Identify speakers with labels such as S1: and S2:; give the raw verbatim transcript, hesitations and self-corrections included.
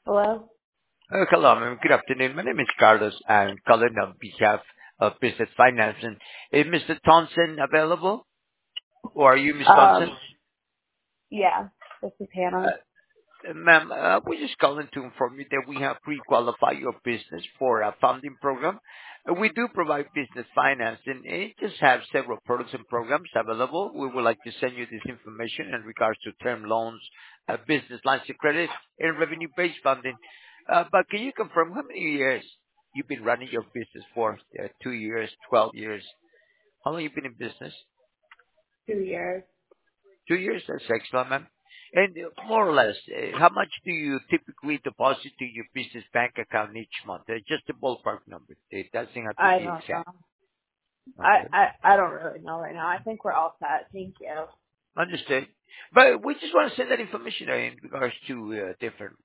S1: Hello?
S2: Uh, Hello, ma'am. Good afternoon. My name is Carlos. I'm calling on behalf of Business Finance. And Is Mister Thompson available, or are you Miss Thompson?
S1: Um, yeah, this is Hannah.
S2: Uh, Ma'am, uh, we're just calling to inform you that we have pre-qualified your business for a funding program. Uh, We do provide business finance, and it just have several products and programs available. We would like to send you this information in regards to term loans, uh, business lines of credit, and revenue-based funding. Uh, But can you confirm how many years you've been running your business for? Uh, Two years, twelve years? How long you been in business?
S1: Two years.
S2: Two years? That's excellent, ma'am. And uh, more or less, uh, how much do you typically deposit to your business bank account each month? Uh, Just a ballpark number. It doesn't have to
S1: I
S2: be
S1: don't know.
S2: exact.
S1: I,
S2: Okay.
S1: I, I don't really know right now. I think we're all set. Thank you.
S2: Understood. But we just want to send that information uh, in regards to uh, different